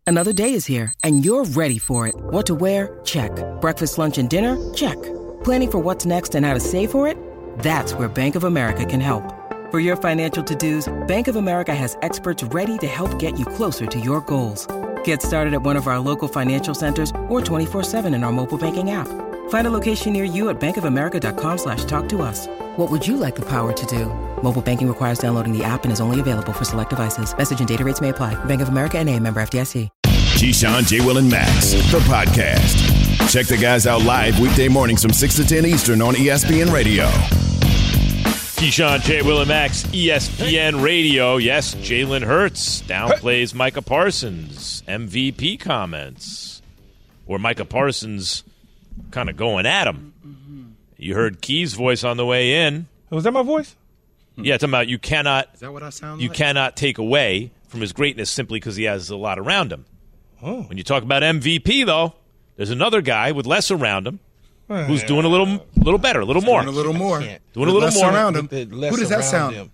Another day is here, and you're ready for it. What to wear? Check. Breakfast, lunch, and dinner? Check. Planning for what's next and how to save for it? That's where Bank of America can help. For your financial to-dos, Bank of America has experts ready to help get you closer to your goals. Get started at one of our local financial centers or 24/7 in our mobile banking app. Find a location near you at bankofamerica.com/talktous. What would you like the power to do? Mobile banking requires downloading the app and is only available for select devices. Message and data rates may apply. Bank of America N.A., member FDIC. Keyshawn, J. Will, and Max, the podcast. Check the guys out live weekday mornings from 6 to 10 Eastern on ESPN Radio. Keyshawn, J. Will, and Max, ESPN Radio. Yes, Jalen Hurts downplays Micah Parsons' MVP comments. Or Micah Parsons kind of going at him. You heard Key's voice on the way in. Was that my voice? Yeah, it's about you cannot. Is that what I sound you like? cannot take away from his greatness simply because he has a lot around him. Oh. When you talk about MVP, though, there's another guy with less around him who's doing a little better, a little more. Doing a little more. Doing a little less more. around him. Less Who does that around sound? him.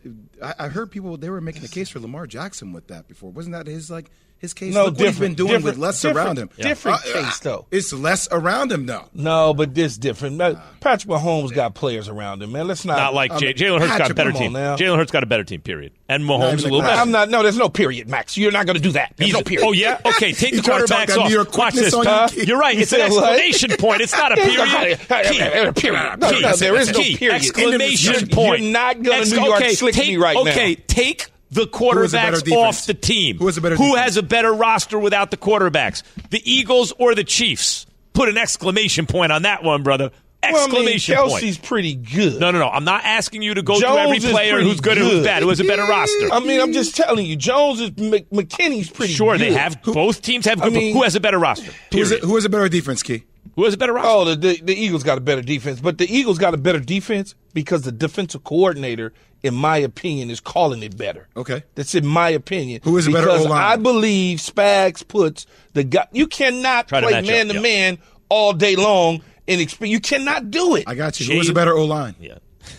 I heard people, they were making a case for Lamar Jackson with that before. Wasn't that his case? No, Look what he's been doing with less around him. Different case, though. It's less around him, though. No, but this different. Patrick Mahomes got players around him, man. Let's not. Not like Jalen Hurts got a better team. Jalen Hurts got a better team, period. And Mahomes a little better. I'm not. No, there's no period, Max. You're not going to do that. There's no period. Oh, yeah? Okay, take the quarterbacks off. Watch this. You're right. It's an exclamation point. It's not a period. Period. No, there is no period. Exclamation point. You're not going to New York slick me right now. Okay, take the quarterbacks off the team. Who has a better Who defense? has a better roster without the quarterbacks? The Eagles or the Chiefs? Put an exclamation point on that one, brother. Exclamation point. Kelsey's pretty good. No. I'm not asking you to go through every player who's good and who's bad, who has a better roster. I mean, I'm just telling you, McKinney's pretty good. Sure, they have. Both teams have good, but who has a better roster? Who has a better defense, Key? Who has a better roster? Oh, the Eagles got a better defense. But the Eagles got a better defense because the defensive coordinator, in my opinion, is calling it better. Okay. That's in my opinion. Who is a better O-line? Because I believe Spags puts the guy. You cannot play man-to-man all day long and you cannot do it. I got you. Who has a better O-line? Yeah.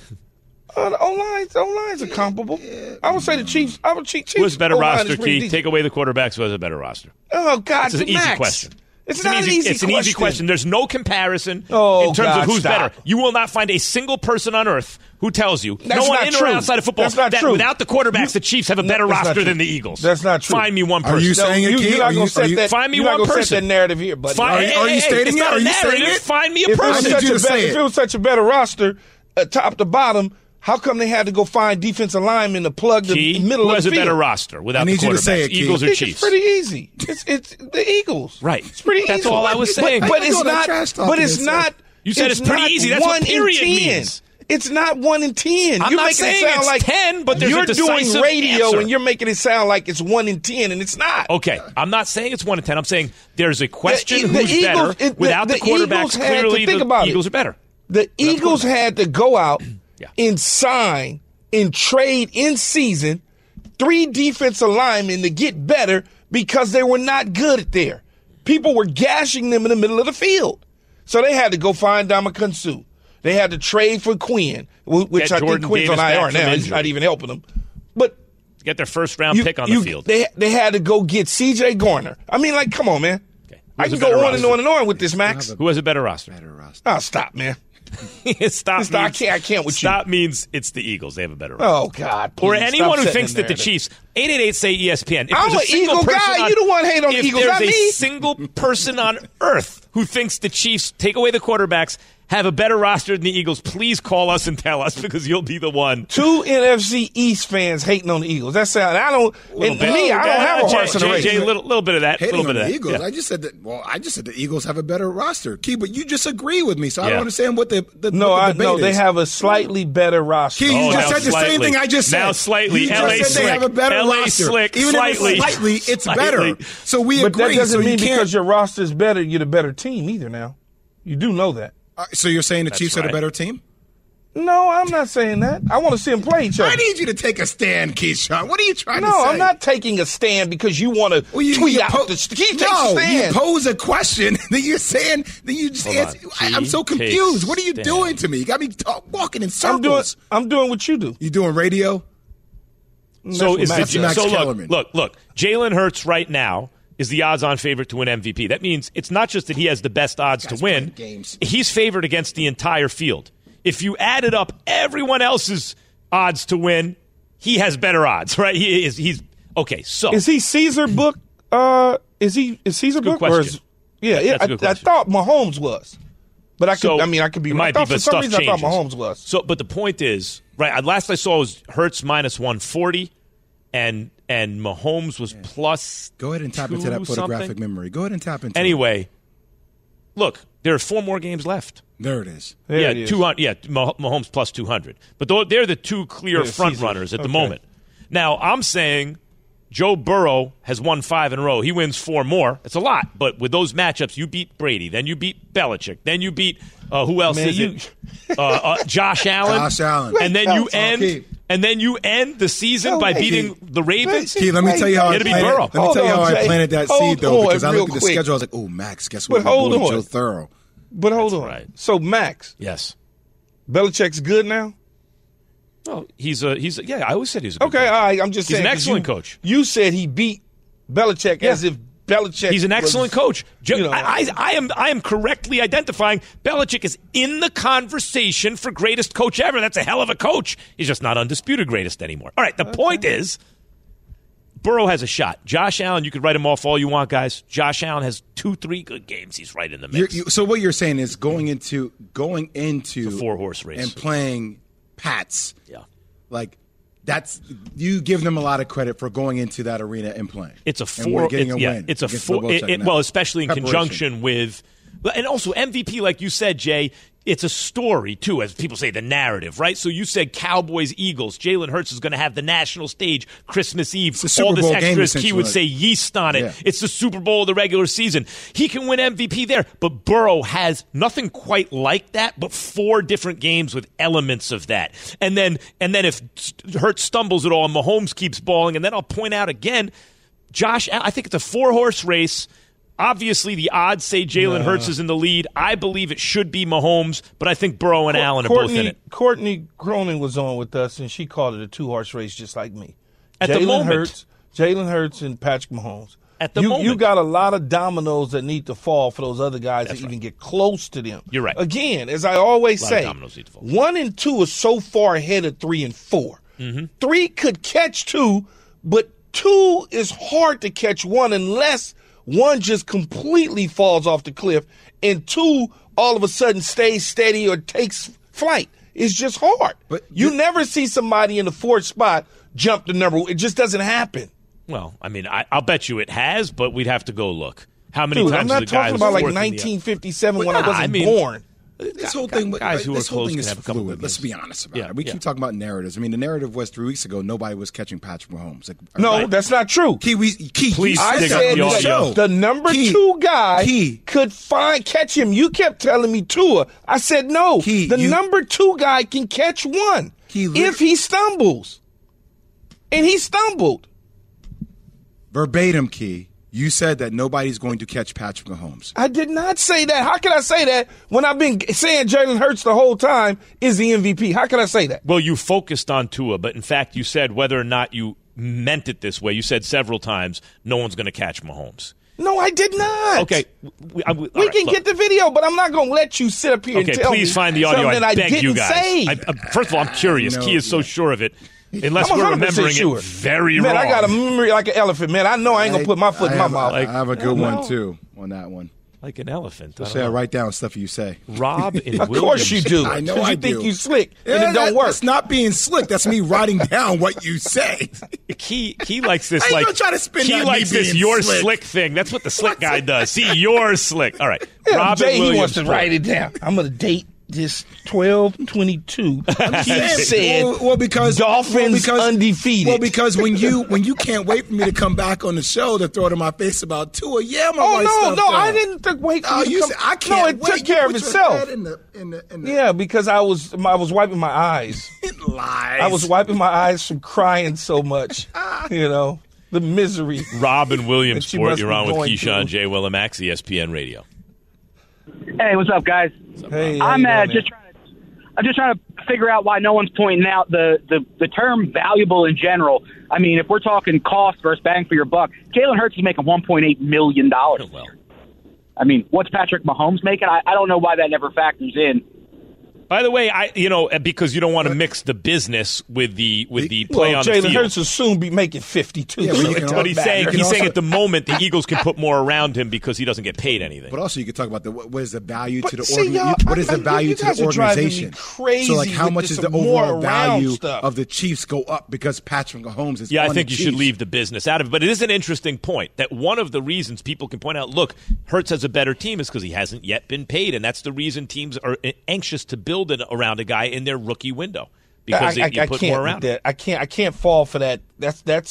The O-lines are comparable. Yeah. I would say the Chiefs. Chiefs. Who has a better O-line roster, Key? Take away the quarterbacks. Who has a better roster? Oh, God. It's an easy question. It's not an easy question. It's an easy question. There's no comparison in terms of who's better. You will not find a single person on earth who tells you, no one in or outside of football, that without the quarterbacks, the Chiefs have a better roster than the Eagles. That's not true. Find me one person. Are you saying it, Key? You're not going to set that. Find me you're one not person. Set that narrative here, buddy. Are you stating it? Are you saying it? Find me a person. If it was such a better roster, top to bottom, how come they had to go find defensive linemen to plug the middle of the field? Who has a better roster without the quarterbacks? You to say it, Eagles or Chiefs? It's pretty easy. It's the Eagles. Right. It's pretty easy. That's all I was saying. But it's not. But it's not. You said it's pretty easy. That's what period means. It's not 1 in 10. I'm not saying it's 10, but there's a decisive You're doing radio answer. and you're making it sound like it's 1 in 10, and it's not. Okay, I'm not saying it's 1 in 10. I'm saying there's a question who's better. Without the quarterbacks, clearly the Eagles are better. The Eagles had to go out and sign and trade in season 3 defensive linemen to get better because they were not good at there. People were gashing them in the middle of the field. So they had to go find Ndamukong Suh. They had to trade for Quinn, which I think Quinn's on IR now. He's not even helping them. But get their first-round pick on the field. They had to go get C.J. Garner. I mean, like, come on, man. Okay. I can go on and on and on with this, Max. Who has a better roster? Oh, stop, man. I can't with you. Stop means it's the Eagles. They have a better roster. Oh, God. Please, or anyone who thinks that the Chiefs, 888 say ESPN. If I'm an Eagle guy. You the one hate on the Eagles, not me. If there's a single person on earth who thinks the Chiefs, take away the quarterbacks, have a better roster than the Eagles, please call us and tell us because you'll be the one. 2 NFC East fans hating on the Eagles. That's how I don't. And me, I don't have a horse in the race. A little bit of that. Hating little bit on of the that. Eagles. Yeah. I just said that. Well, I just said the Eagles have a better roster, Key. But you just agree with me, so I don't understand what the debate is. They have a slightly better roster. Key, you just said the same thing I just said. Now slightly, you LA just said they have a better roster. Slick, even slightly, if it's slightly, it's better. So we but agree. That doesn't so mean you because your roster is better, you're the better team either. Now, you do know that. So you're saying the Chiefs are the better team? No, I'm not saying that. I want to see them play each other. I need you to take a stand, Keyshawn. What are you trying to say? No, I'm not taking a stand because you want to tweet out the stand. You pose a question that you're saying that you just answer. I'm so confused. What are you doing to me? You got me walking in circles. I'm doing what you do. You doing radio? So look, Jalen Hurts right now is the odds-on favorite to win MVP. That means it's not just that he has the best odds to win. He's favored against the entire field. If you added up everyone else's odds to win, he has better odds, right? He's okay. So is he Caesar book? Is Caesar book? Question. I thought Mahomes was, but I could be. Might be, but stuff changes. I thought Mahomes was. So, but the point is, right? Last I saw was Hurts minus 140. And Mahomes was plus. Go ahead and tap into that photographic memory. Go ahead and tap into. Anyway, look, there are 4 more games left. There it is. 200. Yeah, Mahomes plus 200. But they're the 2 clear front runners at the moment. Now I'm saying Joe Burrow has won 5 in a row. He wins 4 more. It's a lot, but with those matchups, you beat Brady, then you beat Belichick, then you beat who else is it? Josh Allen. Josh Allen, and then you end. And then you end the season by beating the Ravens. Let me tell you how I planted that seed, though, because I looked at the schedule. I was like, "Oh, Max, guess what? Hold on, Joe Thorough." But hold on. Right. So Max, yes, Belichick's good now. Oh, he's I always said he's a good coach. All right. I'm just saying he's an excellent coach. You said he beat Belichick as if Belichick. He's an excellent coach. I am correctly identifying Belichick is in the conversation for greatest coach ever. That's a hell of a coach. He's just not undisputed greatest anymore. All right, the point is, Burrow has a shot. Josh Allen, you could write him off all you want, guys. Josh Allen has 2-3 good games. He's right in the mix. So what you're saying is going into the 4-horse race and playing Pats. Yeah, like. You give them a lot of credit for going into that arena and playing. It's a 4. Getting a win. It's a 4. Well, especially in conjunction with, and also MVP, like you said, Jay. It's a story too, as people say, the narrative, right? So you said Cowboys, Eagles. Jalen Hurts is going to have the national stage Christmas Eve. All this extra, he would say yeast on it. Yeah. It's the Super Bowl of the regular season. He can win MVP there, but Burrow has nothing quite like that, but 4 different games with elements of that. And then if Hurts stumbles at all and Mahomes keeps balling, and then I'll point out again, Josh, I think it's a 4-horse race. Obviously, the odds say Jalen Hurts is in the lead. I believe it should be Mahomes, but I think Burrow and Allen are both in it. Courtney Cronin was on with us, and she called it a 2-horse race just like me. Jalen Hurts and Patrick Mahomes. At the moment. You got a lot of dominoes that need to fall for those other guys to even get close to them. You're right. Again, as I always say, 1 and 2 are so far ahead of 3 and 4. Mm-hmm. 3 could catch 2, but 2 is hard to catch 1 unless 1 just completely falls off the cliff, and 2 all of a sudden stays steady or takes flight. It's just hard. But you never see somebody in the 4th spot jump to number 1. It just doesn't happen. Well, I mean, I'll bet you it has, but we'd have to go look. How many times? I'm not talking about like 1957 when I wasn't born. This whole thing, guys who are close is have a couple. Let's be honest about it. We keep talking about narratives. I mean, the narrative was 3 weeks ago. Nobody was catching Patrick Mahomes. That's not true. Please, I said the number 2 guy could catch him. You kept telling me Tua. I said no. Number 2 guy can catch 1 if he stumbles, and he stumbled. Verbatim, Key. You said that nobody's going to catch Patrick Mahomes. I did not say that. How can I say that when I've been saying Jalen Hurts the whole time is the MVP? How can I say that? Well, you focused on Tua, but in fact you said whether or not you meant it this way. You said several times, no one's going to catch Mahomes. No, I did not. Okay. We can get the video, but I'm not going to let you sit up here and tell me. Okay, please find the audio. I beg you guys. First of all, I'm curious. Key is so sure of it. Unless we're remembering it very wrong. Man, I got a memory like an elephant, man. I know I ain't going to put my foot in my mouth. I have a good one, too, on that one. Like an elephant. I write down stuff you say. Rob and Of course you do. I know I do. You think you slick, and it don't work. That's not being slick. That's me writing down what you say. Key likes this. I ain't gonna try to spin Key that likes this "you're slick." slick" thing. That's what the slick guy does. See, you're slick. All right. Yeah, Jay, he wants to write it down. I'm going to date this 12-22. He said, because Dolphins undefeated. Well, because when you can't wait for me to come back on the show to throw it in my face about Tua, I didn't wait for you to come. I can't. No, it took care of itself. Yeah, because I was wiping my eyes. Lies. I was wiping my eyes from crying so much. The misery. Rob and Williamsport, you're on with Keyshawn, J. Will and Max, ESPN Radio. Hey, what's up, guys? Hey, I'm I'm just trying to figure out why no one's pointing out the term valuable in general. I mean, if we're talking cost versus bang for your buck, Jalen Hurts is making $1.8 million this year. I mean, what's Patrick Mahomes making? I don't know why that never factors in. By the way, because you don't want to mix the business with the play on the field. Jalen Hurts will soon be making 52. Yeah, but he's saying at the moment the Eagles can put more around him because he doesn't get paid anything. But also you could talk about what is the value to the organization? What is the value to the organization? So like how much is the overall value of the Chiefs go up because Patrick Mahomes is I on think the you Chiefs. should leave the business out of it. But it is an interesting point that one of the reasons people can point out, look, Hurts has a better team is because he hasn't yet been paid. And that's the reason teams are anxious to build around a guy in their rookie window because you put more around that. I can't fall for that. That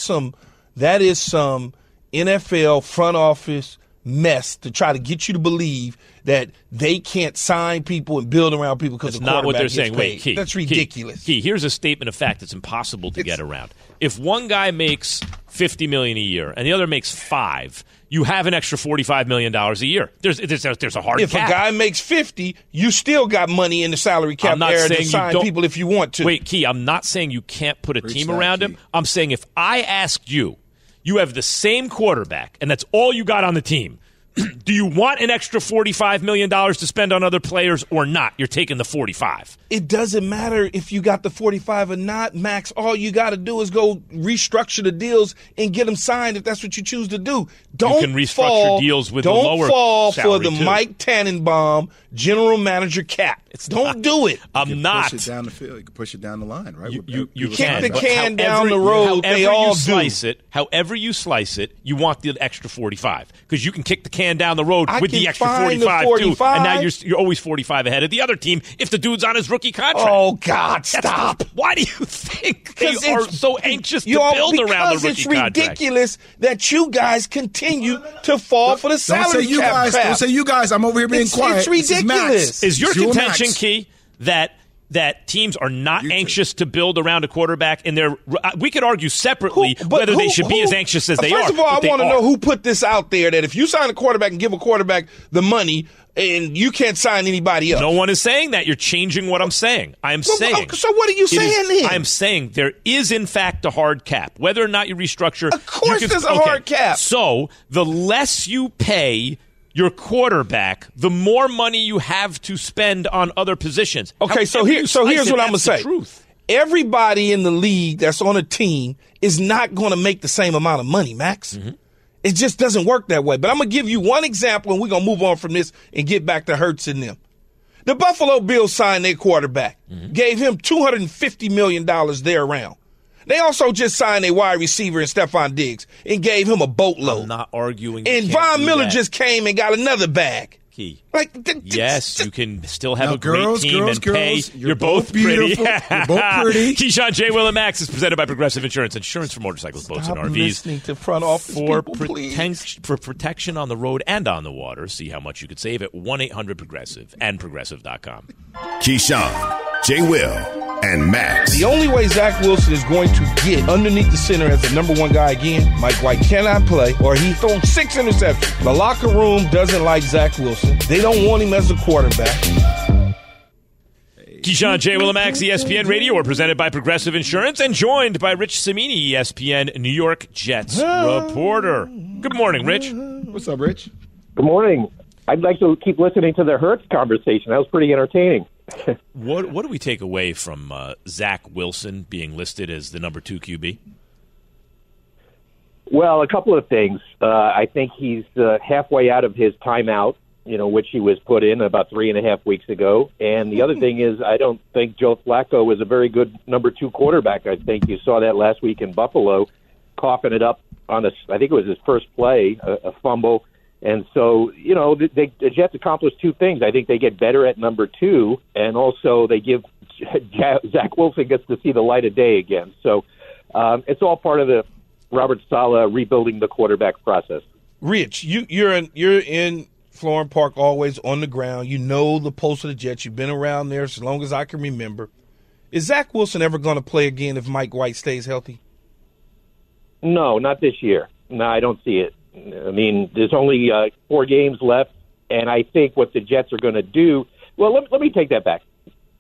is some NFL front office mess to try to get you to believe that they can't sign people and build around people because that's not what they're saying. Wait, Key, that's ridiculous. Key, here's a statement of fact that's impossible to get around. If one guy makes $50 million a year and the other makes $5 million, you have an extra $45 million a year. There's a hard cap. If a guy makes 50, you still got money in the salary cap area to sign people if you want to. Wait, Key, I'm not saying you can't put a team around him. I'm saying if I asked you, you have the same quarterback, and that's all you got on the team. Do you want an extra $45 million to spend on other players or not? You're taking the 45. It doesn't matter if you got the 45 or not, Max. All you got to do is go restructure the deals and get them signed if that's what you choose to do. You can restructure deals with the lower fall for the too. Mike Tannenbaum general manager cap. Don't do it. I'm not. Push it down the field. You can push it down the line, right? You kick the can down the road. They all do. However you slice it, you want the extra 45 because you can kick the can down the road with the extra 45 too, and now you're always 45 ahead of the other team if the dude's on his rookie contract. Oh God, stop! Why do you think they are so anxious to build around the rookie contract? It's ridiculous that you guys continue to fall for the salary cap crap. Don't say you guys. I'm over here being quiet. It's ridiculous. Is your contention, Key, that teams are not anxious to build around a quarterback? And we could argue separately whether they should be as anxious as they are. First of all, I want to know who put this out there that if you sign a quarterback and give a quarterback the money and you can't sign anybody else. No one is saying that. You're changing what I'm saying. saying. So what are you saying then? I'm saying there is, in fact, a hard cap. Whether or not you restructure. Of course there's a hard cap. So the less you pay your quarterback, the more money you have to spend on other positions. Okay, so here's what I'm going to say. Truth. Everybody in the league that's on a team is not going to make the same amount of money, Max. Mm-hmm. It just doesn't work that way. But I'm going to give you one example, and we're going to move on from this and get back to Hurts and them. The Buffalo Bills signed their quarterback, gave him $250 million there around. They also just signed a wide receiver in Stephon Diggs and gave him a boatload. I'm not arguing. And Von Miller just came and got another bag. Key. Yes, you can still have a great team and pay. You're both pretty. You're both pretty. Keyshawn, J. Will, and Max is presented by Progressive Insurance. Insurance for motorcycles, boats, and RVs. Listening to front office for protection on the road and on the water. See how much you could save at 1-800-PROGRESSIVE and Progressive.com. Keyshawn, J. Will, and Max. The only way Zach Wilson is going to get underneath the center as the number one guy again, Mike White cannot play or he throws 6 interceptions. The locker room doesn't like Zach Wilson. They don't want him as a quarterback. Keyshawn, J. Will, and Max, ESPN Radio are presented by Progressive Insurance and joined by Rich Cimini, ESPN New York Jets reporter. Good morning, Rich. What's up, Rich? Good morning. I'd like to keep listening to the Hurts conversation. That was pretty entertaining. What do we take away from Zach Wilson being listed as the number 2 QB? Well, a couple of things. I think he's halfway out of his timeout, which he was put in about 3.5 weeks ago. And the other thing is I don't think Joe Flacco was a very good number 2 quarterback. I think you saw that last week in Buffalo, coughing it up on I think it was his first play, a fumble. And so, the Jets accomplish 2 things. I think they get better at number 2, and also they give Zach Wilson gets to see the light of day again. So it's all part of the Robert Saleh rebuilding the quarterback process. Rich, you're in Florham Park, always on the ground. You know the pulse of the Jets. You've been around there as long as I can remember. Is Zach Wilson ever going to play again if Mike White stays healthy? No, not this year. No, I don't see it. I mean, there's only 4 games left, and I think what the Jets are going to do – well, let me take that back.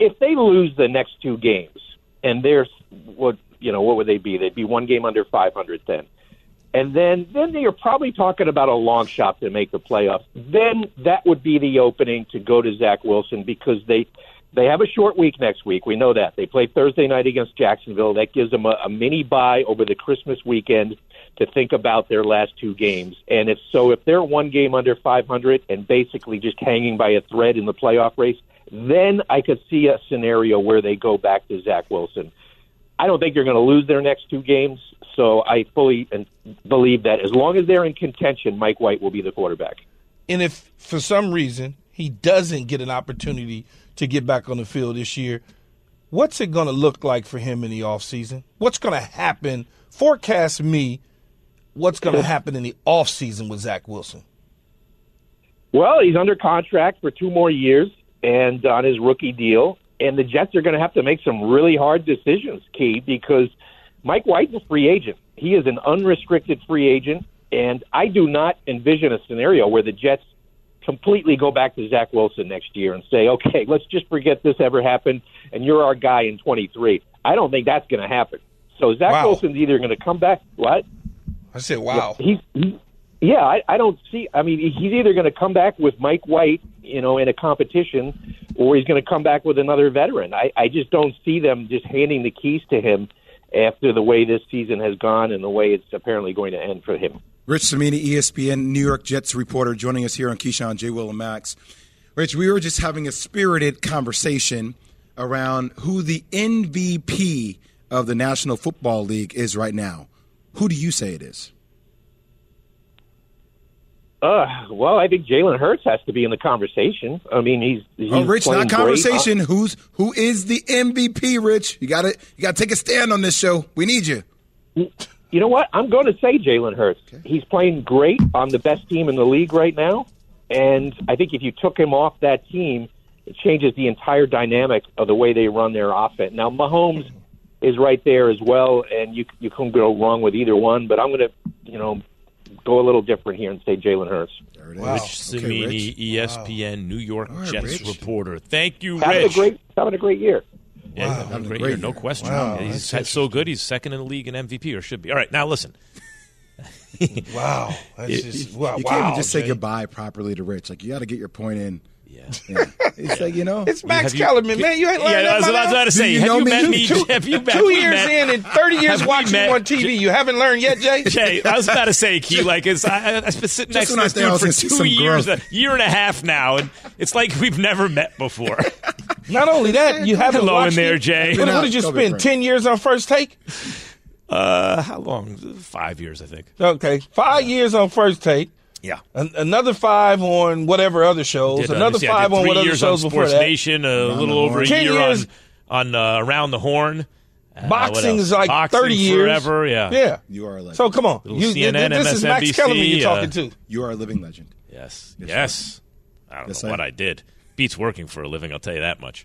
if they lose the next 2 games, and they're what would they be? They'd be 1 game under 500 then. And then you're probably talking about a long shot to make the playoffs. Then that would be the opening to go to Zach Wilson, because they have a short week next week. We know that. They play Thursday night against Jacksonville. That gives them a mini bye over the Christmas weekend to think about their last 2 games. And if they're 1 game under 500 and basically just hanging by a thread in the playoff race, then I could see a scenario where they go back to Zach Wilson. I don't think they're going to lose their next 2 games. So I fully believe that as long as they're in contention, Mike White will be the quarterback. And if for some reason he doesn't get an opportunity to get back on the field this year, what's it going to look like for him in the offseason? What's going to happen? Forecast me what's going to happen in the offseason with Zach Wilson. Well, he's under contract for 2 more years and on his rookie deal. And the Jets are going to have to make some really hard decisions, Key, because Mike White's a free agent. He is an unrestricted free agent, and I do not envision a scenario where the Jets completely go back to Zach Wilson next year and say, okay, let's just forget this ever happened, and you're our guy in 23. I don't think that's going to happen. So Zach Wilson's either going to come back. What? I said, wow. I don't see. I mean, he's either going to come back with Mike White, in a competition, or he's going to come back with another veteran. I just don't see them just handing the keys to him after the way this season has gone and the way it's apparently going to end for him. Rich Cimini, ESPN New York Jets reporter, joining us here on Keyshawn, J. Will, and Max. Rich, we were just having a spirited conversation around who the MVP of the National Football League is right now. Who do you say it is? Well, I think Jalen Hurts has to be in the conversation. I mean, he's Rich, not conversation. Great. Who is the MVP, Rich? You got to take a stand on this show. We need you. You know what? I'm going to say Jalen Hurts. Okay. He's playing great on the best team in the league right now, and I think if you took him off that team, it changes the entire dynamic of the way they run their offense. Now, Mahomes is right there as well, and you couldn't go wrong with either one, but I'm going to, go a little different here and say Jalen Hurts. There it is. Wow. Rich Cimini, ESPN New York Jets reporter. Thank you, Rich. Having a great year. Yeah, having a great year, no question. Wow, he's so good, he's second in the league in MVP, or should be. All right, now listen. Wow. That's just, wow. You can't even just say goodbye properly to Rich. Like, you got to get your point in. Yeah. It's like, It's Max Kellerman, man. You ain't learned I was about to say, have you met me? 2 years in and 30 years watching you on TV. You haven't learned yet, Jay? Jay, I was about to say, Key, I've been sitting next to this dude for 2 years, a year and a half now, and it's like we've never met before. Not only that, you haven't Hello watched in there, Jay. What did you spend, 10 years on First Take? How long? 5 years, I think. Okay, 5 years on First Take. Yeah. Another 5 on whatever other shows. Another 5 on what other shows before that. Sports Nation, a little over a year on Around the Horn. Boxing is like 30 years. Forever, yeah. Yeah. You are a legend. So come on. CNN, this is Max Kellerman you're talking to. You are a living legend. Yes. I don't know what I did. Beats working for a living, I'll tell you that much.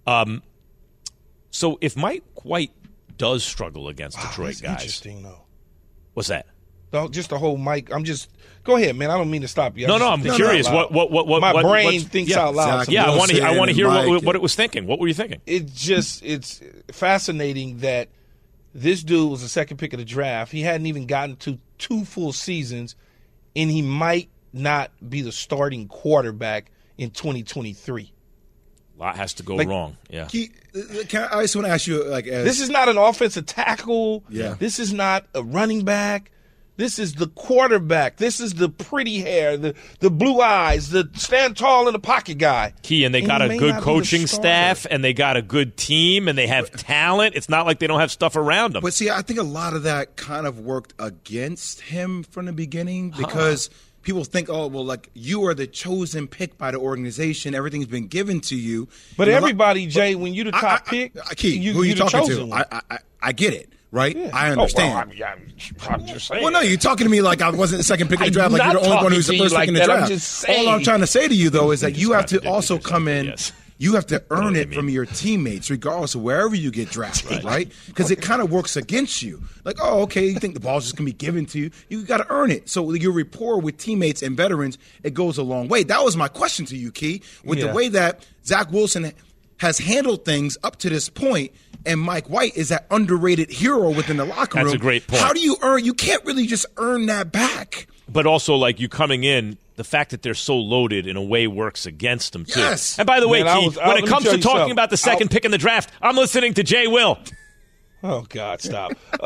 So if Mike White does struggle against Detroit, guys. Interesting, though. What's that? No, just the whole Mike. Go ahead, man. I don't mean to stop you. I'm curious. What my brain thinks out loud. Yeah, I want to hear what it was thinking. What were you thinking? It's fascinating that this dude was the second pick of the draft. He hadn't even gotten to 2 full seasons, and he might not be the starting quarterback in 2023. A lot has to go wrong. Yeah. I just want to ask you, this is not an offensive tackle. Yeah. This is not a running back. This is the quarterback. This is the pretty hair, the blue eyes, the stand tall in the pocket guy. Key, and they got a good coaching staff, and they got a good team, and they have talent. It's not like they don't have stuff around them. But see, I think a lot of that kind of worked against him from the beginning because people think, you are the chosen pick by the organization. Everything's been given to you. But everybody, Jay, when you're the top pick, Key, who are you talking to? I get it. Right? Yeah. I understand. I'm just saying. Well, no, you're talking to me like I wasn't the second pick of the draft, like you're the only one who's the first pick in the draft. I'm just saying. All I'm trying to say to you, though, is that you have to also come in. Yes. You have to earn it from your teammates, regardless of wherever you get drafted, right? Because it kind of works against you. Like, you think the ball's just going to be given to you. You got to earn it. So your rapport with teammates and veterans, it goes a long way. That was my question to you, Key. With the way that Zach Wilson has handled things up to this point, and Mike White is that underrated hero within the locker room. That's a great point. How do you earn? You can't really just earn that back. But also, like, you coming in, the fact that they're so loaded in a way works against them, too. Yes. And by the way, Keith, when it comes to talking about the second pick in the draft, I'm listening to Jay Will. Oh, God, stop.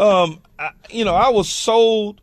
I was sold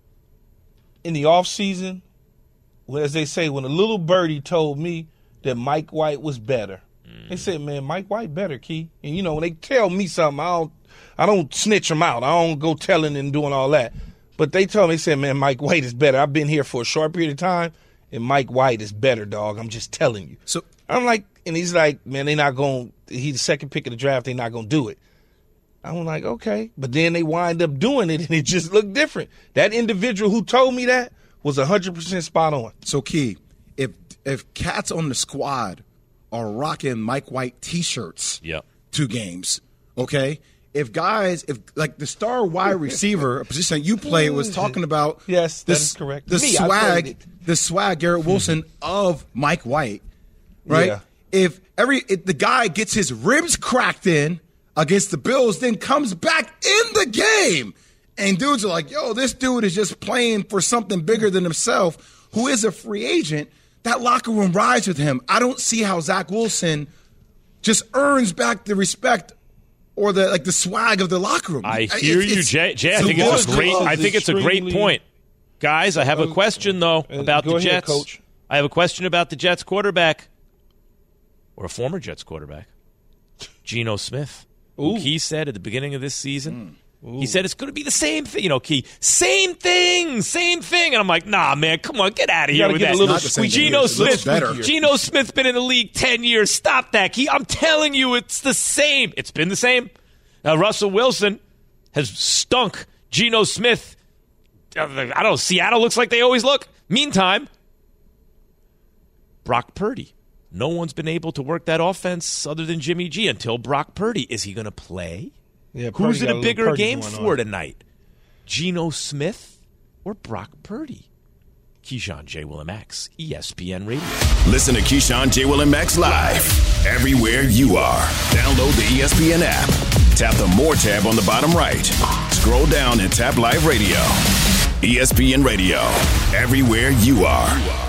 in the offseason, as they say, when a little birdie told me that Mike White was better. They said, man, Mike White better, Key. And, when they tell me something, I don't snitch them out. I don't go telling and doing all that. But they told me, they said, man, Mike White is better. I've been here for a short period of time, and Mike White is better, dog. I'm just telling you. So I'm like, and he's like, man, he's the second pick of the draft. They're not going to do it. I'm like, okay. But then they wind up doing it, and it just looked different. That individual who told me that was 100% spot on. So, Key, if cats on the squad are rocking Mike White T-shirts to games, okay? If like the star wide receiver, a position that you play, was talking about yes, that is correct. The swag, Garrett Wilson of Mike White, right? Yeah. If the guy gets his ribs cracked in against the Bills, then comes back in the game, and dudes are like, yo, this dude is just playing for something bigger than himself, who is a free agent, that locker room rides with him. I don't see how Zach Wilson just earns back the respect or the swag of the locker room. I hear you, Jay. I think it's a great point. Guys, I have a question, though, about the Jets. Coach. I have a question about the Jets quarterback, or a former Jets quarterback, Geno Smith. Who he said at the beginning of this season, he said it's going to be the same thing. Key, same thing. And I'm like, nah, man, come on, get out of here with that. Geno Smith's been in the league 10 years. Stop that, Key. I'm telling you, it's the same. It's been the same. Now, Russell Wilson has stunk. Geno Smith, I don't know, Seattle looks like they always look. Meantime, Brock Purdy. No one's been able to work that offense other than Jimmy G until Brock Purdy. Is he going to play? Yeah, who's in a bigger game for tonight? Geno Smith or Brock Purdy? Keyshawn, J. Will, and Max, ESPN Radio. Listen to Keyshawn, J. Will, and Max live everywhere you are. Download the ESPN app. Tap the More tab on the bottom right. Scroll down and tap Live Radio. ESPN Radio, everywhere you are.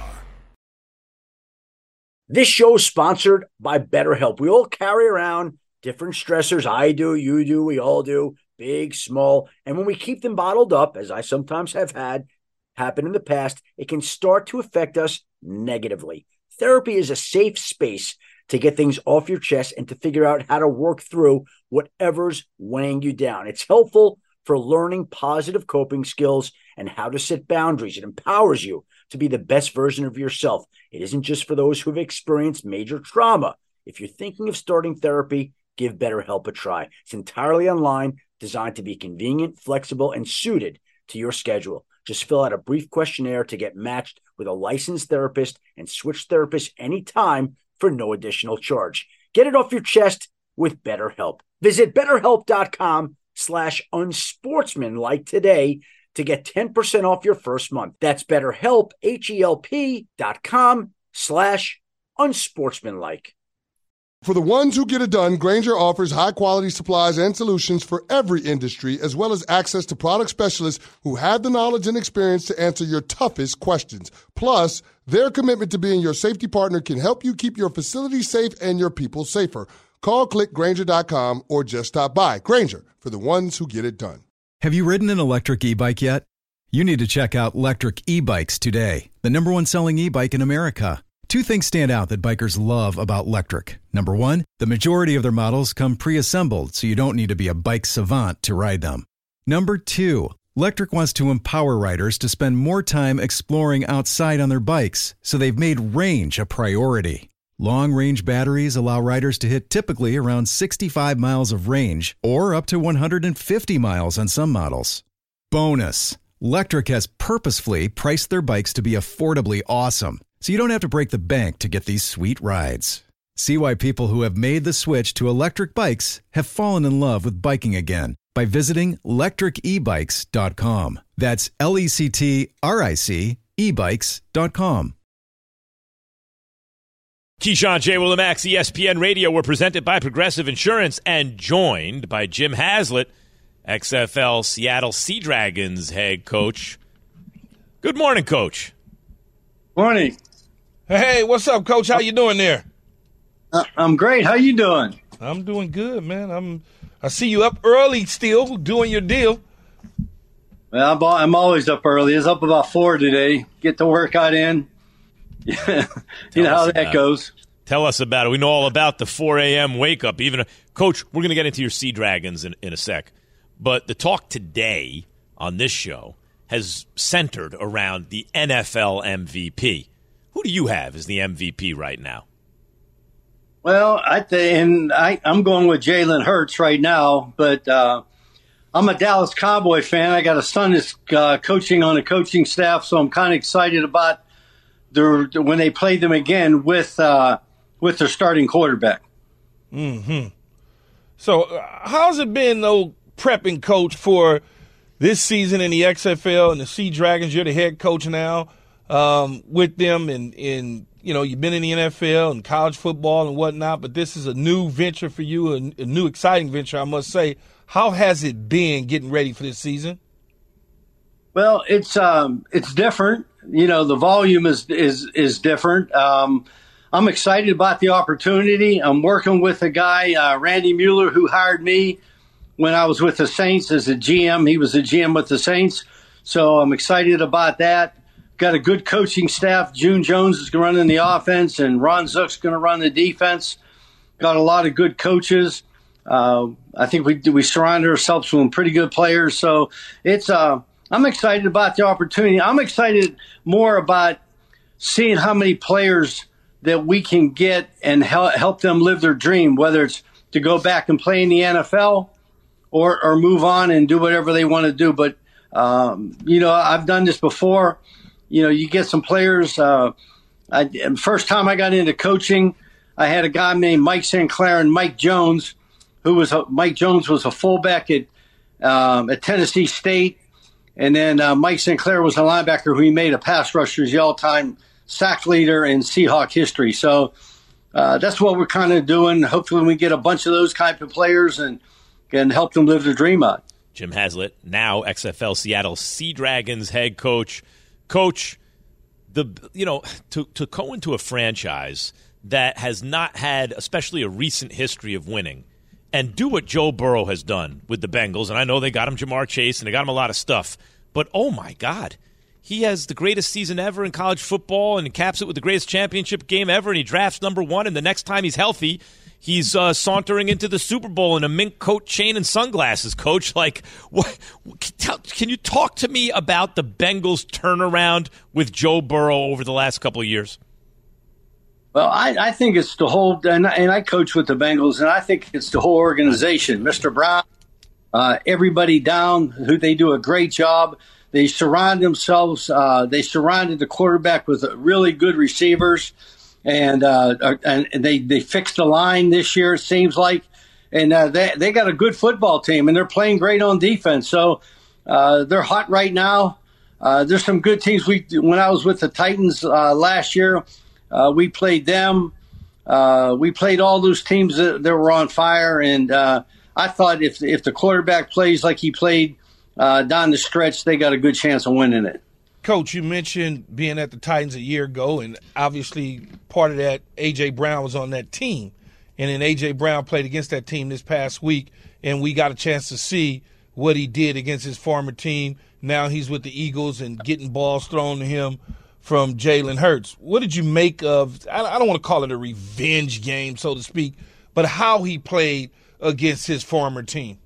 This show is sponsored by BetterHelp. We all carry around different stressors. I do, you do, we all do, big, small. And when we keep them bottled up, as I sometimes have had happen in the past, it can start to affect us negatively. Therapy is a safe space to get things off your chest and to figure out how to work through whatever's weighing you down. It's helpful for learning positive coping skills and how to set boundaries. It empowers you to be the best version of yourself. It isn't just for those who have experienced major trauma. If you're thinking of starting therapy, give BetterHelp a try. It's entirely online, designed to be convenient, flexible, and suited to your schedule. Just fill out a brief questionnaire to get matched with a licensed therapist and switch therapists anytime for no additional charge. Get it off your chest with BetterHelp. Visit BetterHelp.com/unsportsmanlike today to get 10% off your first month. That's BetterHelp, HELP.com/unsportsmanlike. For the ones who get it done, Grainger offers high-quality supplies and solutions for every industry, as well as access to product specialists who have the knowledge and experience to answer your toughest questions. Plus, their commitment to being your safety partner can help you keep your facility safe and your people safer. Call, click Grainger.com, or just stop by. Grainger, for the ones who get it done. Have you ridden an electric e-bike yet? You need to check out Lectric E-Bikes today, the #1 selling e-bike in America. Two things stand out that bikers love about Lectric. Number one, the majority of their models come pre-assembled, so you don't need to be a bike savant to ride them. Number two, Lectric wants to empower riders to spend more time exploring outside on their bikes, so they've made range a priority. Long-range batteries allow riders to hit typically around 65 miles of range, or up to 150 miles on some models. Bonus, Lectric has purposefully priced their bikes to be affordably awesome, so you don't have to break the bank to get these sweet rides. See why people who have made the switch to electric bikes have fallen in love with biking again by visiting lectricebikes.com. That's LECTRIC ebikes.com. Keyshawn, J. Will and Max, ESPN Radio. We're presented by Progressive Insurance and joined by Jim Haslett, XFL Seattle Sea Dragons head coach. Good morning, Coach. Morning. Hey, what's up, Coach? How you doing there? I'm great. How you doing? I'm doing good, man. I see you up early still doing your deal. Well, I'm always up early. It's up about 4 today. Get the workout in. You know how that goes. Tell us about it. We know all about the 4 a.m. wake up. Coach, we're going to get into your Sea Dragons in a sec. But the talk today on this show has centered around the NFL MVP. Who do you have as the MVP right now? Well, I'm going with Jalen Hurts right now, but I'm a Dallas Cowboy fan. I got a son that's coaching on a coaching staff, so I'm kind of excited about when they play them again with their starting quarterback. Mm-hmm. So how's it been, though, prepping, Coach, for this season in the XFL and the Sea Dragons? You're the head coach now with them, and you've been in the NFL and college football and whatnot, but this is a new venture for you, a new exciting venture, I must say. How has it been getting ready for this season? Well, it's different. The volume is different. I'm excited about the opportunity. I'm working with a guy, Randy Mueller, who hired me when I was with the Saints as a GM. He was a GM with the Saints. So I'm excited about that. Got a good coaching staff. June Jones is running the offense, and Ron Zook's going to run the defense. Got a lot of good coaches. I think we surrounded ourselves with some pretty good players. So I'm excited about the opportunity. I'm excited more about seeing how many players that we can get and help them live their dream, whether it's to go back and play in the NFL or move on and do whatever they want to do. But, I've done this before. You get some players. First time I got into coaching, I had a guy named Mike Sinclair and Mike Jones, Mike Jones was a fullback at Tennessee State. And then Mike Sinclair was a linebacker who he made a pass rusher's all-time sack leader in Seahawk history. So that's what we're kind of doing. Hopefully we get a bunch of those type of players and can help them live their dream out. Jim Haslett, now XFL Seattle Sea Dragons head coach. Coach, to go into a franchise that has not had, especially a recent history of winning, and do what Joe Burrow has done with the Bengals, and I know they got him Jamar Chase, and they got him a lot of stuff, but oh my God, he has the greatest season ever in college football and caps it with the greatest championship game ever, and he drafts number 1, and the next time he's healthy, he's sauntering into the Super Bowl in a mink coat, chain, and sunglasses, Coach. Like, what? Can you talk to me about the Bengals' turnaround with Joe Burrow over the last couple of years? Well, I think it's the whole, and I coach with the Bengals, and I think it's the whole organization. Mr. Brown, everybody down, who they do a great job. They surround themselves. They surrounded the quarterback with really good receivers, and they fixed the line this year. It seems like, and they got a good football team, and they're playing great on defense. So they're hot right now. There's some good teams. When I was with the Titans last year. We played them. We played all those teams that were on fire, and I thought if the quarterback plays like he played down the stretch, they got a good chance of winning it. Coach, you mentioned being at the Titans a year ago, and obviously part of that, A.J. Brown was on that team. And then A.J. Brown played against that team this past week, and we got a chance to see what he did against his former team. Now he's with the Eagles and getting balls thrown to him from Jalen Hurts. What did you make of, I don't want to call it a revenge game, so to speak, but how he played against his former team?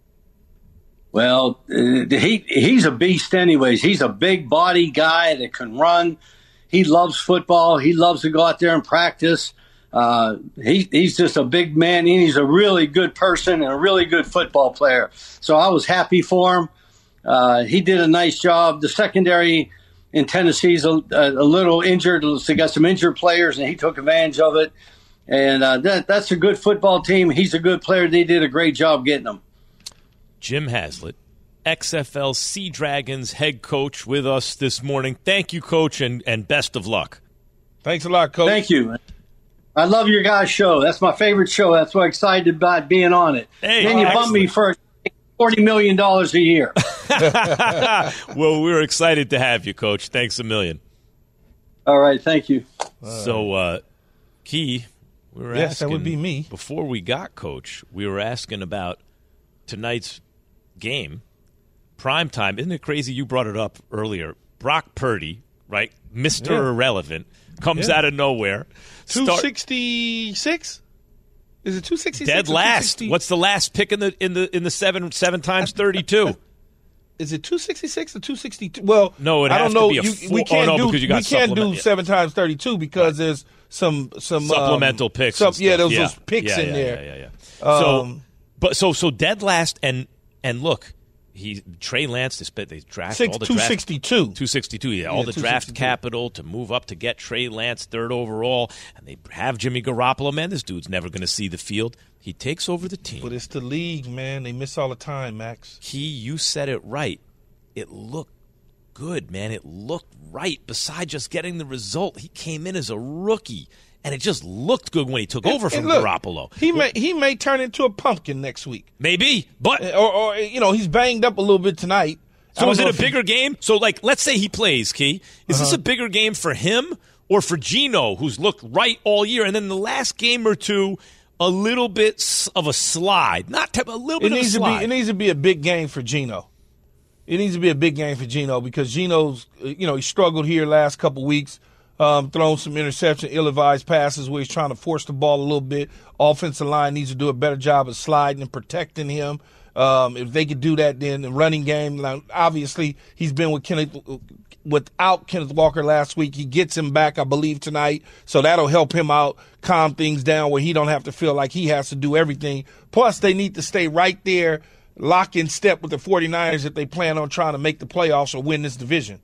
Well, he's a beast anyways. He's a big body guy that can run. He loves football. He loves to go out there and practice. He's just a big man, and he's a really good person and a really good football player. So I was happy for him. He did a nice job. The secondary in Tennessee is a little injured. They got some injured players, and he took advantage of it. And that's a good football team. He's a good player. They did a great job getting him. Jim Haslett, XFL Sea Dragons head coach, with us this morning. Thank you, Coach, and best of luck. Thanks a lot, Coach. Thank you. I love your guys' show. That's my favorite show. That's why I'm excited about being on it. Hey, then you bump me for $40 million a year. Well, we're excited to have you, Coach. Thanks a million. All right, thank you. So, Key, we were asking. Yes, that would be me. Before we got Coach, we were asking about tonight's game, primetime. Isn't it crazy? You brought it up earlier. Brock Purdy, right? Mr. Irrelevant, comes out of nowhere. 266? Is it 266? Dead last. What's the last pick in the 7 times 32? Is it 266 or 262? Well, no, I don't know. We can't do yeah. 7 times 32 because there's some supplemental picks. Those picks in there. Yeah. So dead last, and look, Trey Lance. They draft all the 262. 262. Yeah, all the draft capital to move up to get Trey Lance 3rd overall, and they have Jimmy Garoppolo. Man, this dude's never going to see the field. He takes over the team. But it's the league, man. They miss all the time, Max. You said it right. It looked good, man. It looked right. Besides just getting the result, he came in as a rookie, and it just looked good when he took over from Garoppolo. He may turn into a pumpkin next week. Maybe, but or he's banged up a little bit tonight. So is it a bigger game? So let's say he plays, Key. Is this a bigger game for him or for Geno, who's looked right all year, and then the last game or two, a little bit of a slide, a little bit of a slide. It needs to be a big game for Geno. It needs to be a big game for Geno because Geno's, he struggled here last couple weeks, throwing some interception, ill-advised passes where he's trying to force the ball a little bit. Offensive line needs to do a better job of sliding and protecting him. If they could do that, then the running game. Now, obviously, he's been without Kenneth Walker last week. He gets him back, I believe, tonight. So that'll help him out, calm things down where he don't have to feel like he has to do everything. Plus, they need to stay right there, lock in step with the 49ers if they plan on trying to make the playoffs or win this division.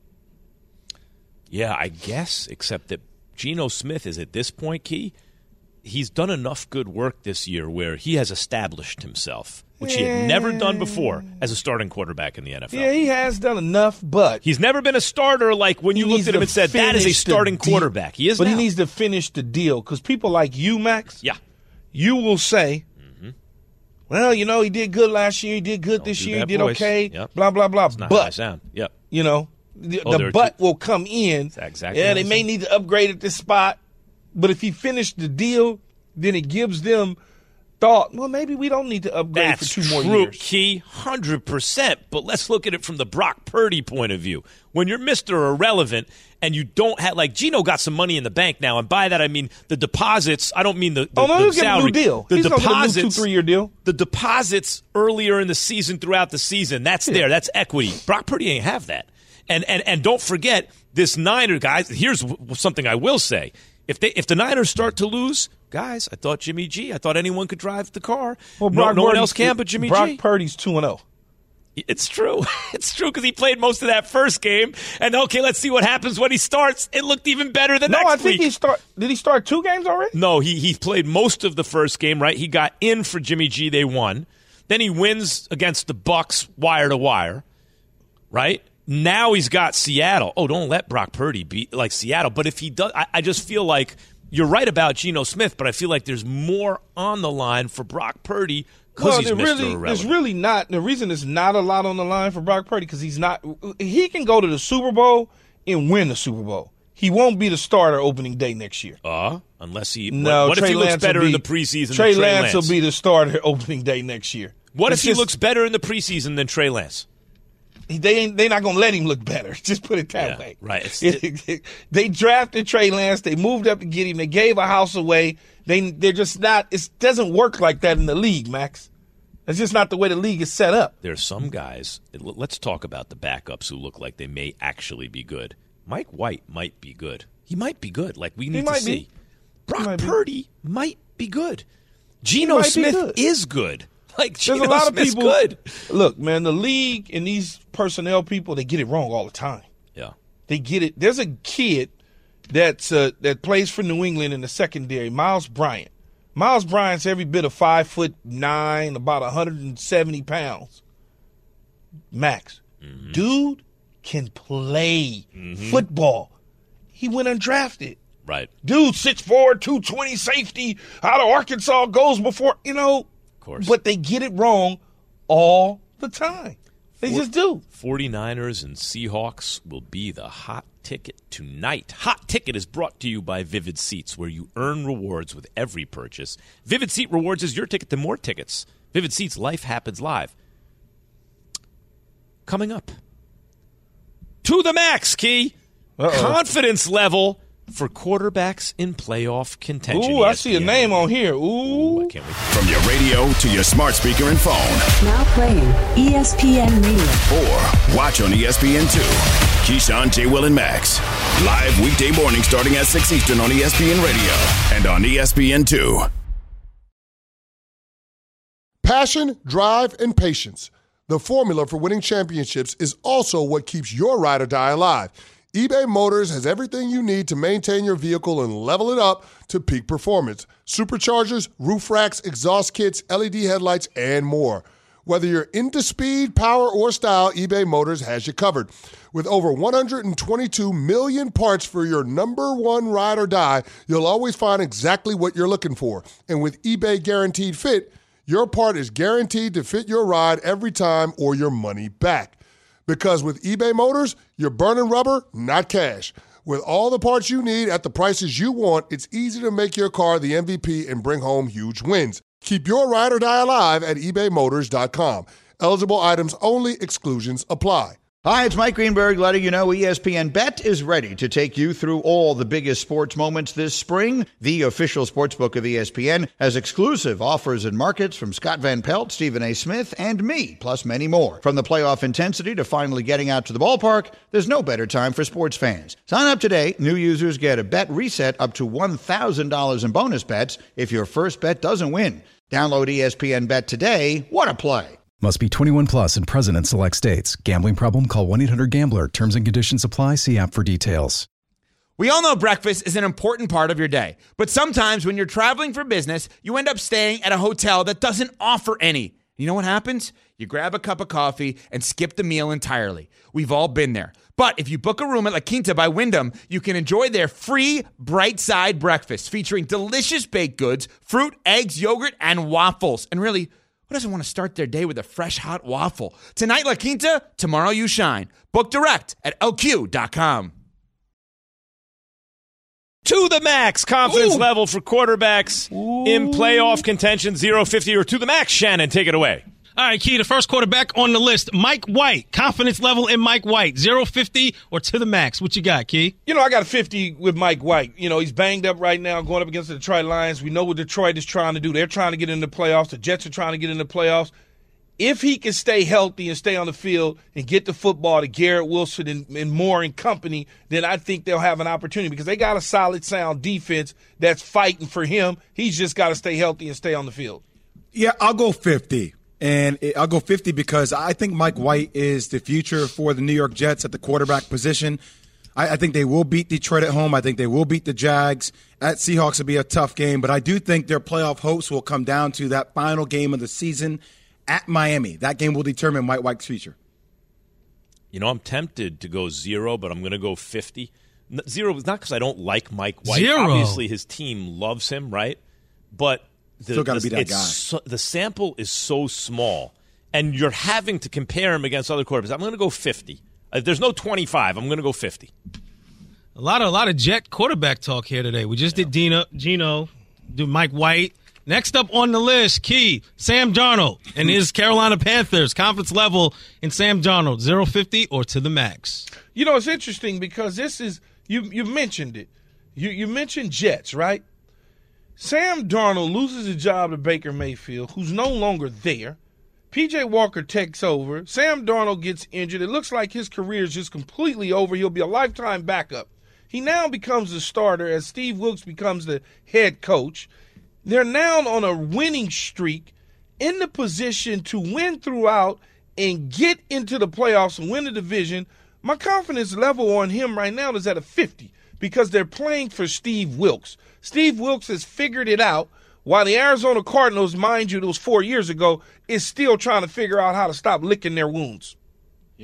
Yeah, I guess, except that Geno Smith is at this point, Key, he's done enough good work this year where he has established himself, which he had never done before as a starting quarterback in the NFL. Yeah, he has done enough, but he's never been a starter like when you looked at him and said, that is a starting quarterback. He is But now. He needs to finish the deal because people like you, Max, you will say, well, he did good last year, he did good this year, he did okay, blah, blah, blah. It's not how I sound. Yep. The butt will come in. That's exactly they may need to upgrade at this spot, but if he finished the deal, then it gives them thought, well, maybe we don't need to upgrade for 2 more years. Key, 100%. But let's look at it from the Brock Purdy point of view. When you're Mr. Irrelevant and you don't have, like, Geno got some money in the bank now, and by that I mean the deposits. I don't mean the he'll salary. Get a new deal. The He's deposits, get a new 2-3-year deal. The deposits earlier in the season, throughout the season, that's there. That's equity. Brock Purdy ain't have that. And don't forget, this Niner, guys, here's something I will say. If the Niners start to lose, guys, I thought I thought anyone could drive the car. Well, no one else can but Jimmy G. Brock Purdy's 2-0. It's true. It's true because he played most of that first game. And, okay, let's see what happens when he starts. It looked even better the next week. No, I think did he start 2 games already? No, he played most of the first game, right? He got in for Jimmy G. They won. Then he wins against the Bucs wire to wire, right? Now he's got Seattle. Oh, don't let Brock Purdy be like Seattle. But if he does, I just feel like you're right about Geno Smith, but I feel like there's more on the line for Brock Purdy because he's Mr. Irrelevant. There's really not. The reason there's not a lot on the line for Brock Purdy because he's not. He can go to the Super Bowl and win the Super Bowl. He won't be the starter opening day next year. Unless he. No, what if he looks better in the preseason? Trey than Lance will be the starter opening day next year. What if he looks better in the preseason than Trey Lance? They're not going to let him look better. Just put it that way. Right. They drafted Trey Lance. They moved up to get him. They gave a house away. They're just not. It doesn't work like that in the league, Max. That's just not the way the league is set up. There are some guys. Let's talk about the backups who look like they may actually be good. Mike White might be good. He might be good. Like we need to see. Brock Purdy might be good. Geno Smith is good. Like, there's a lot of people. Good. Look, man, the league and these personnel people, they get it wrong all the time. Yeah, they get it. There's a kid that plays for New England in the secondary, Miles Bryant. Miles Bryant's every bit of 5'9", about 170 pounds. Max, dude can play football. He went undrafted. Right. Dude, 6'4", 220 safety out of Arkansas goes before, Of course. But they get it wrong all the time. They just do. 49ers and Seahawks will be the hot ticket tonight. Hot Ticket is brought to you by Vivid Seats, where you earn rewards with every purchase. Vivid Seat Rewards is your ticket to more tickets. Vivid Seats, life happens live. Coming up. To the max, Key. Confidence level for quarterbacks in playoff contention. Ooh, I see a name on here. Ooh. I can't wait. From your radio to your smart speaker and phone. Now playing ESPN Radio. Or watch on ESPN2. Keyshawn, J. Will, and Max. Live weekday morning starting at 6 Eastern on ESPN Radio and on ESPN2. Passion, drive, and patience. The formula for winning championships is also what keeps your ride or die alive. eBay Motors has everything you need to maintain your vehicle and level it up to peak performance. Superchargers, roof racks, exhaust kits, LED headlights, and more. Whether you're into speed, power, or style, eBay Motors has you covered. With over 122 million parts for your number one ride or die, you'll always find exactly what you're looking for. And with eBay Guaranteed Fit, your part is guaranteed to fit your ride every time or your money back. Because with eBay Motors, you're burning rubber, not cash. With all the parts you need at the prices you want, it's easy to make your car the MVP and bring home huge wins. Keep your ride or die alive at ebaymotors.com. Eligible items only. Exclusions apply. Hi, it's Mike Greenberg letting you know ESPN Bet is ready to take you through all the biggest sports moments this spring. The official sportsbook of ESPN has exclusive offers and markets from Scott Van Pelt, Stephen A. Smith, and me, plus many more. From the playoff intensity to finally getting out to the ballpark, there's no better time for sports fans. Sign up today. New users get a bet reset up to $1,000 in bonus bets if your first bet doesn't win. Download ESPN Bet today. What a play. Must be 21 plus and present in select states. Gambling problem? Call 1-800-GAMBLER. Terms and conditions apply. See app for details. We all know breakfast is an important part of your day. But sometimes when you're traveling for business, you end up staying at a hotel that doesn't offer any. You know what happens? You grab a cup of coffee and skip the meal entirely. We've all been there. But if you book a room at La Quinta by Wyndham, you can enjoy their free Bright Side breakfast featuring delicious baked goods, fruit, eggs, yogurt, and waffles. And really, who doesn't want to start their day with a fresh, hot waffle? Tonight, La Quinta, tomorrow you shine. Book direct at LQ.com. To the max confidence level for quarterbacks in playoff contention, 0-50 or to the max. Shannon, take it away. All right, Key, the first quarterback on the list, Mike White. Confidence level in Mike White, 0-50 or to the max. What you got, Key? I got a 50 with Mike White. He's banged up right now going up against the Detroit Lions. We know what Detroit is trying to do. They're trying to get into the playoffs. The Jets are trying to get into the playoffs. If he can stay healthy and stay on the field and get the football to Garrett Wilson and Moore and company, then I think they'll have an opportunity because they got a solid, sound defense that's fighting for him. He's just got to stay healthy and stay on the field. Yeah, I'll go 50. And I'll go 50 because I think Mike White is the future for the New York Jets at the quarterback position. I think they will beat Detroit at home. I think they will beat the Jags. At Seahawks will be a tough game. But I do think their playoff hopes will come down to that final game of the season at Miami. That game will determine Mike White's future. I'm tempted to go 0, but I'm going to go 50. 0 is not because I don't like Mike White. 0. Obviously, his team loves him, right? But still got to be that guy. The sample is so small, and you're having to compare him against other quarterbacks. I'm going to go 50. If there's no 25, I'm going to go 50. A lot of Jet quarterback talk here today. We just did Gino, do Mike White. Next up on the list, Key, Sam Darnold and his Carolina Panthers. Confidence level in Sam Darnold, 0-50 or to the max. It's interesting because this is you mentioned it. You mentioned Jets, right? Sam Darnold loses his job to Baker Mayfield, who's no longer there. P.J. Walker takes over. Sam Darnold gets injured. It looks like his career is just completely over. He'll be a lifetime backup. He now becomes the starter as Steve Wilks becomes the head coach. They're now on a winning streak, in the position to win throughout and get into the playoffs and win the division. My confidence level on him right now is at a 50 because they're playing for Steve Wilks. Steve Wilks has figured it out, while the Arizona Cardinals, mind you, those 4 years ago, is still trying to figure out how to stop licking their wounds. Yeah,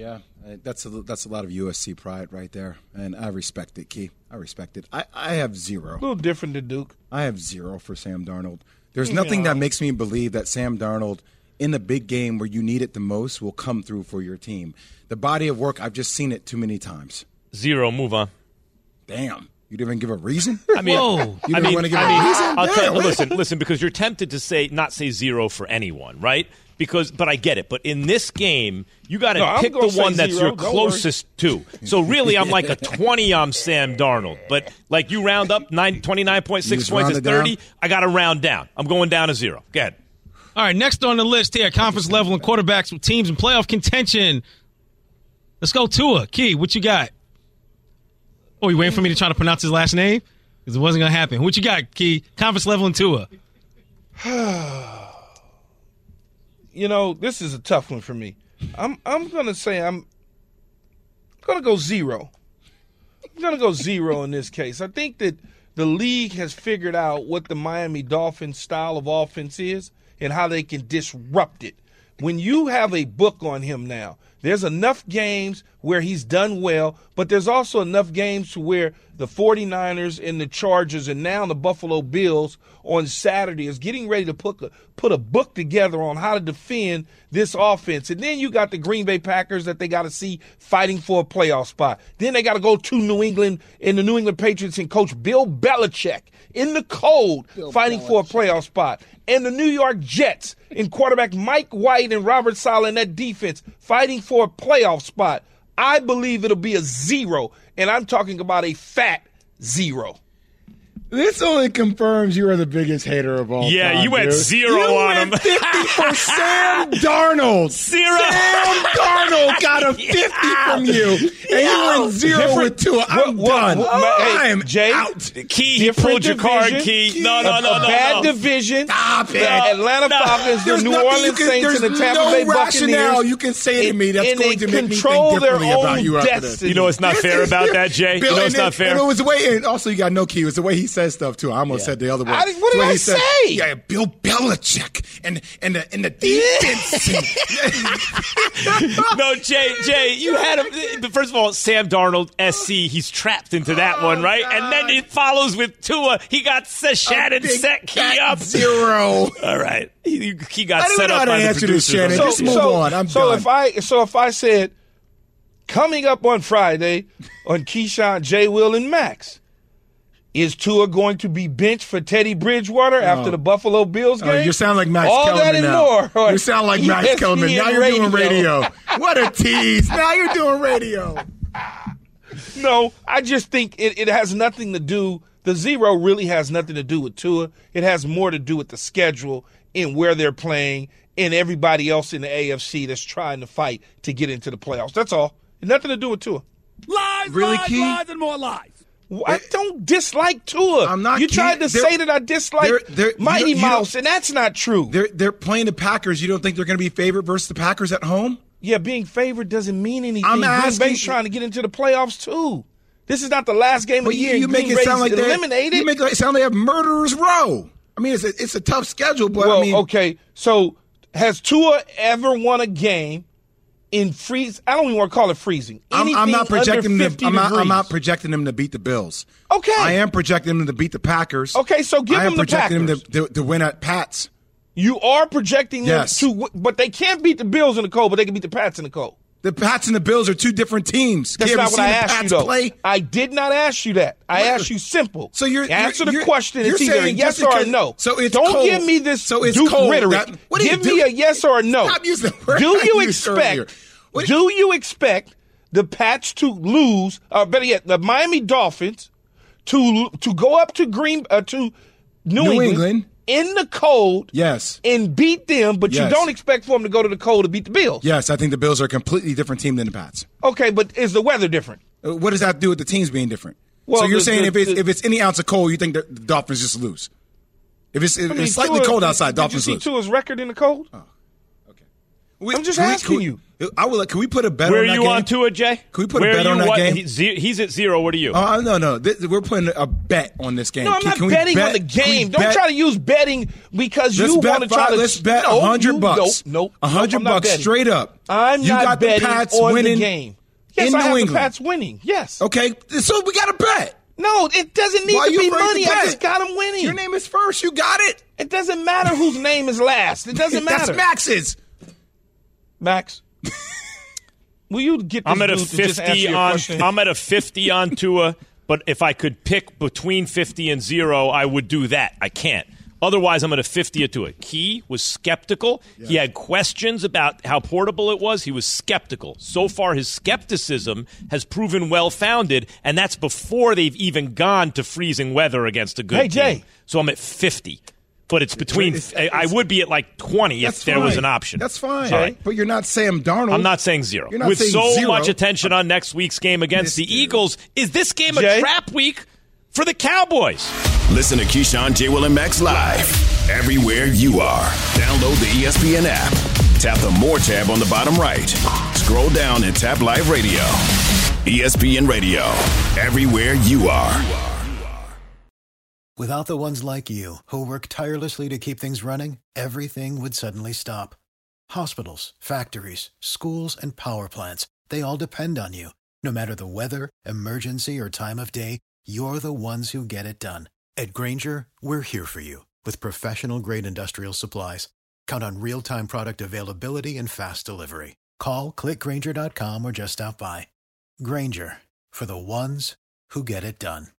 That's a lot of USC pride right there, and I respect it, Key. I respect it. I have 0. A little different than Duke. I have 0 for Sam Darnold. There's nothing that makes me believe that Sam Darnold, in the big game where you need it the most, will come through for your team. The body of work, I've just seen it too many times. 0. Move on. Damn. You didn't even give a reason? I mean, you didn't want to give a reason? I'll tell you, listen, because you're tempted to not say 0 for anyone, right? But I get it. But in this game, you got to pick the one that's 0. Your closest to. So really, I'm like a 20 on Sam Darnold. But like you round up 29.6 points is 30. Down? I got to round down. I'm going down to 0. Go ahead. All right, next on the list here, conference level and quarterbacks with teams in playoff contention. Let's go Tua. Key, what you got? Oh, you waiting for me to try to pronounce his last name? Because it wasn't going to happen. What you got, Key? Conference level and Tua. You know, this is a tough one for me. I'm going to say I'm going to go 0. I'm going to go 0 in this case. I think that the league has figured out what the Miami Dolphins style of offense is and how they can disrupt it. When you have a book on him now, there's enough games where he's done well, but there's also enough games to where the 49ers and the Chargers and now the Buffalo Bills on Saturday is getting ready to put a book together on how to defend this offense. And then you got the Green Bay Packers that they got to see fighting for a playoff spot. Then they got to go to New England and the New England Patriots and coach Bill Belichick in the cold fighting for a playoff spot. And the New York Jets and quarterback Mike White and Robert Saleh and that defense fighting for a playoff spot. I believe it'll be a 0, and I'm talking about a fat 0. This only confirms you are the biggest hater of all time. Yeah, you went 0 on him. 50 for Sam Darnold. 0. Sam Darnold got a 50 from you, and you went 0 with Tua. I'm done. I am out. Key, you pulled your card, Key. No. Bad division. Stop it. The Atlanta Falcons, the New Orleans Saints, and the Tampa Bay Buccaneers. Rationale you can say to me that's going to make me think differently about you after this. You know it's not fair about that, Jay? You know it's not fair? And it was the way, and also you got no Key. It was the way he says stuff too. I almost said the other way. What did I say? Yeah, Bill Belichick and the defense. No, Jay, you had him. First of all, Sam Darnold, SC, he's trapped into that one, right? God. And then it follows with Tua. He got Shannon set Key up 0. All right, he got set up by the producers. Shannon. Just move on. I'm done. If I said coming up on Friday on Keyshawn, J. Will, and Max. Is Tua going to be benched for Teddy Bridgewater after the Buffalo Bills game? You sound like Max Kellerman that and now. More. You sound like Max Kellerman. Now you're doing radio. What a tease. Now you're doing radio. No, I just think it has nothing to do – the 0 really has nothing to do with Tua. It has more to do with the schedule and where they're playing and everybody else in the AFC that's trying to fight to get into the playoffs. That's all. Nothing to do with Tua. Lies, really, lies, and more lies. I don't dislike Tua. I'm not. You tried to say that I dislike Mighty Mouse, and that's not true. They're playing the Packers. You don't think they're going to be favored versus the Packers at home? Yeah, being favored doesn't mean anything. I'm asking. Green Bay's trying to get into the playoffs too. This is not the last game of the year. You make it sound like they're eliminated. You make it sound like they have murderers row. I mean, it's a tough schedule, but well, I mean, okay. So has Tua ever won a game? In freeze, I don't even want to call it freezing. I'm not projecting them. I'm not degrees. projecting them to beat the Bills. Okay, I am projecting them to beat the Packers. Okay, so give them the Packers. I am projecting them to win at Pats. You are projecting them to, but they can't beat the Bills in the cold, but they can beat the Pats in the cold. The Pats and the Bills are two different teams. That's not what I asked you, though. Play? I did not ask you that. I asked you simple. So answer the question. It's either a yes or a no. So it's don't cold. Give me this Duke cold. rhetoric. Give me a yes or a no. Stop using the word Do you expect? Do you expect the Pats to lose, or better yet, the Miami Dolphins to go up to New England in the cold, yes, and beat them, but you don't expect for them to go to the cold to beat the Bills? Yes, I think the Bills are a completely different team than the Pats. Okay, but is the weather different? What does that have to do with the teams being different? Well, so you're saying if it's any ounce of cold, you think the Dolphins just lose? If it's slightly cold outside, Dolphins lose. Did you see Tua's record in the cold? Oh, okay. I'm just asking you. Can we put a bet on that game? Where are you on Tua, Jay? Can we put a bet on that game? He's at 0. What are you? No. We're putting a bet on this game. No, I'm not betting on the game. Don't try to use betting because you want to try to. Let's bet $100. Nope. $100 straight up. I'm not betting on the game. Yes, in I New have England. the Pats winning. Yes. Okay, so we got to bet. No, it doesn't need Why to you be afraid to money. I bet? just got them winning. Your name is first. You got it. It doesn't matter whose name is last. It doesn't matter. That's Max's. Max, will you get this I'm at a dude to just answer 50 your on. question? I'm at a 50 on Tua, but if I could pick between 50 and 0, I would do that. I can't. Otherwise, I'm at a 50 or 2. Key was skeptical. Yeah. He had questions about how portable it was. He was skeptical. So far, his skepticism has proven well-founded, and that's before they've even gone to freezing weather against a good team. Jay. So I'm at 50. But it's between I would be at like 20 if there was an option. That's fine. Right. But you're not Sam Darnold. I'm not saying 0. You're not With saying so 0. much attention on next week's game against the Eagles, is this game Jay? a trap week for the Cowboys? Listen to Keyshawn, J. Will, and Max live everywhere you are. Download the ESPN app. Tap the More tab on the bottom right. Scroll down and tap Live Radio. ESPN Radio. Everywhere you are. Without the ones like you, who work tirelessly to keep things running, everything would suddenly stop. Hospitals, factories, schools, and power plants, they all depend on you. No matter the weather, emergency, or time of day, you're the ones who get it done. At Grainger, we're here for you with professional-grade industrial supplies. Count on real-time product availability and fast delivery. Call, click Grainger.com, or just stop by. Grainger, for the ones who get it done.